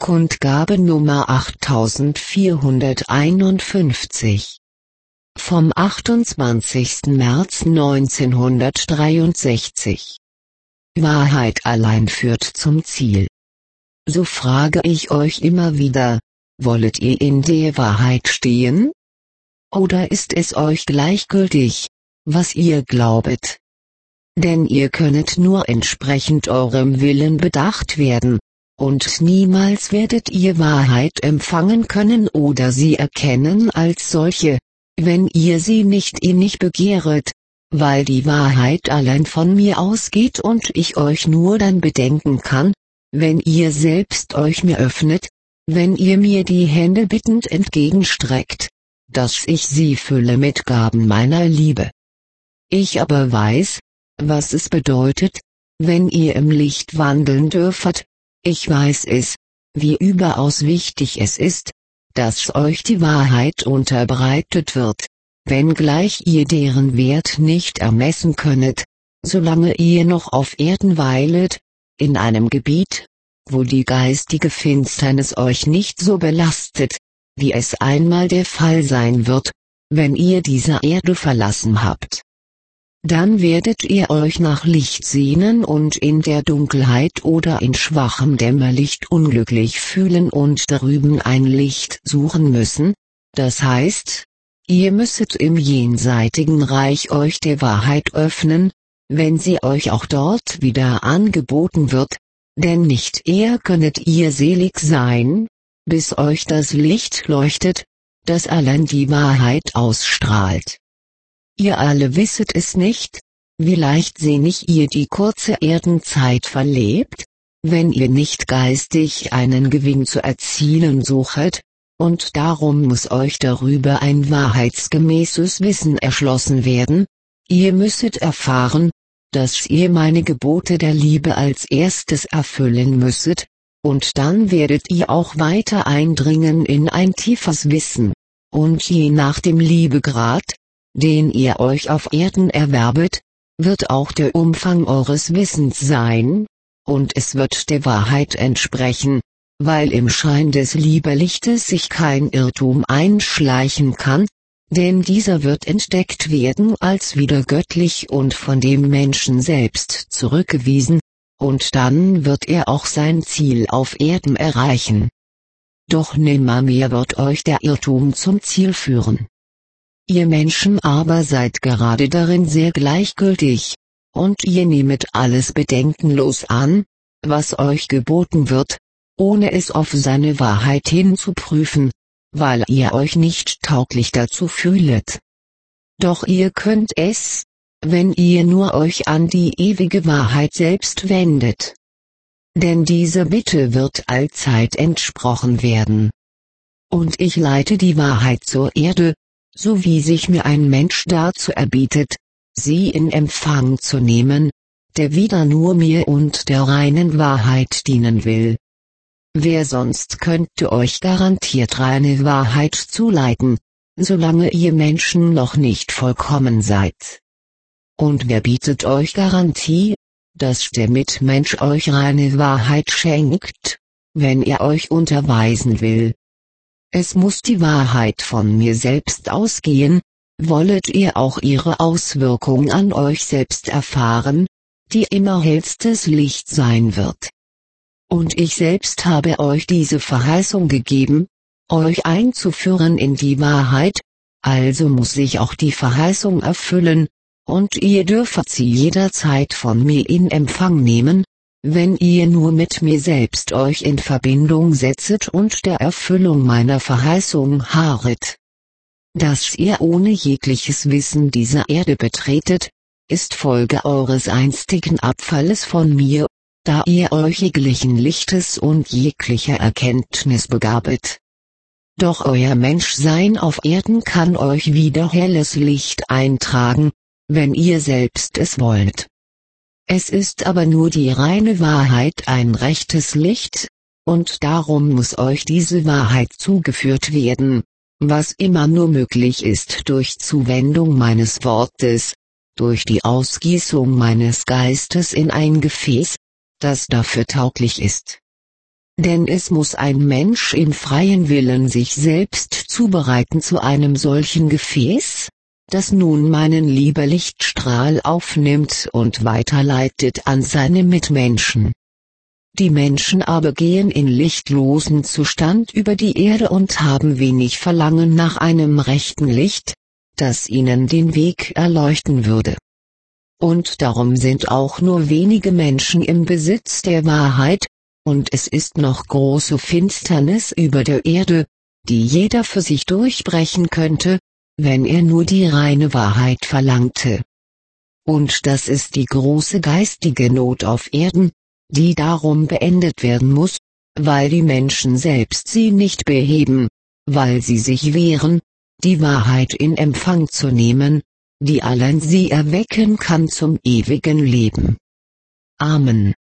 Kundgabe Nummer 8451. Vom 28. März 1963. Wahrheit allein führt zum Ziel. So frage ich euch immer wieder, wollet ihr in der Wahrheit stehen? Oder ist es euch gleichgültig, was ihr glaubet? Denn ihr könnet nur entsprechend eurem Willen bedacht werden, und niemals werdet ihr Wahrheit empfangen können oder sie erkennen als solche, wenn ihr sie nicht innig begehret, weil die Wahrheit allein von mir ausgeht und ich euch nur dann bedenken kann, wenn ihr selbst euch mir öffnet, wenn ihr mir die Hände bittend entgegenstreckt, dass ich sie fülle mit Gaben meiner Liebe. Ich aber weiß, was es bedeutet, wenn ihr im Licht wandeln dürfet. Ich weiß es, wie überaus wichtig es ist, dass euch die Wahrheit unterbreitet wird, wenngleich ihr deren Wert nicht ermessen könnet, solange ihr noch auf Erden weilet, in einem Gebiet, wo die geistige Finsternis euch nicht so belastet, wie es einmal der Fall sein wird, wenn ihr diese Erde verlassen habt. Dann werdet ihr euch nach Licht sehnen und in der Dunkelheit oder in schwachem Dämmerlicht unglücklich fühlen und darüben ein Licht suchen müssen, das heißt, ihr müsset im jenseitigen Reich euch der Wahrheit öffnen, wenn sie euch auch dort wieder angeboten wird, denn nicht eher könnet ihr selig sein, bis euch das Licht leuchtet, das allein die Wahrheit ausstrahlt. Ihr alle wisset es nicht, wie leichtsinnig ihr die kurze Erdenzeit verlebt, wenn ihr nicht geistig einen Gewinn zu erzielen suchet, und darum muss euch darüber ein wahrheitsgemäßes Wissen erschlossen werden. Ihr müsset erfahren, dass ihr meine Gebote der Liebe als erstes erfüllen müsset, und dann werdet ihr auch weiter eindringen in ein tiefes Wissen, und je nach dem Liebegrad, den ihr euch auf Erden erwerbet, wird auch der Umfang eures Wissens sein, und es wird der Wahrheit entsprechen, weil im Schein des Liebelichtes sich kein Irrtum einschleichen kann, denn dieser wird entdeckt werden als wieder göttlich und von dem Menschen selbst zurückgewiesen, und dann wird er auch sein Ziel auf Erden erreichen. Doch nimmermehr wird euch der Irrtum zum Ziel führen. Ihr Menschen aber seid gerade darin sehr gleichgültig, und ihr nehmet alles bedenkenlos an, was euch geboten wird, ohne es auf seine Wahrheit hin zu prüfen, weil ihr euch nicht tauglich dazu fühlet. Doch ihr könnt es, wenn ihr nur euch an die ewige Wahrheit selbst wendet. Denn diese Bitte wird allzeit entsprochen werden. Und ich leite die Wahrheit zur Erde, so wie sich mir ein Mensch dazu erbietet, sie in Empfang zu nehmen, der wieder nur mir und der reinen Wahrheit dienen will. Wer sonst könnte euch garantiert reine Wahrheit zuleiten, solange ihr Menschen noch nicht vollkommen seid? Und wer bietet euch Garantie, dass der Mitmensch euch reine Wahrheit schenkt, wenn er euch unterweisen will? Es muss die Wahrheit von mir selbst ausgehen, wollet ihr auch ihre Auswirkung an euch selbst erfahren, die immer hellstes Licht sein wird. Und ich selbst habe euch diese Verheißung gegeben, euch einzuführen in die Wahrheit, also muss sich auch die Verheißung erfüllen, und ihr dürft sie jederzeit von mir in Empfang nehmen, wenn ihr nur mit mir selbst euch in Verbindung setzet und der Erfüllung meiner Verheißung harret. Dass ihr ohne jegliches Wissen diese Erde betretet, ist Folge eures einstigen Abfalles von mir, da ihr euch jeglichen Lichtes und jeglicher Erkenntnis begabet. Doch euer Menschsein auf Erden kann euch wieder helles Licht eintragen, wenn ihr selbst es wollt. Es ist aber nur die reine Wahrheit ein rechtes Licht, und darum muss euch diese Wahrheit zugeführt werden, was immer nur möglich ist durch Zuwendung meines Wortes, durch die Ausgießung meines Geistes in ein Gefäß, das dafür tauglich ist. Denn es muss ein Mensch im freien Willen sich selbst zubereiten zu einem solchen Gefäß, das nun meinen Liebelichtstrahl aufnimmt und weiterleitet an seine Mitmenschen. Die Menschen aber gehen in lichtlosen Zustand über die Erde und haben wenig Verlangen nach einem rechten Licht, das ihnen den Weg erleuchten würde. Und darum sind auch nur wenige Menschen im Besitz der Wahrheit, und es ist noch große Finsternis über der Erde, die jeder für sich durchbrechen könnte, wenn er nur die reine Wahrheit verlangte. Und das ist die große geistige Not auf Erden, die darum beendet werden muss, weil die Menschen selbst sie nicht beheben, weil sie sich wehren, die Wahrheit in Empfang zu nehmen, die allein sie erwecken kann zum ewigen Leben. Amen.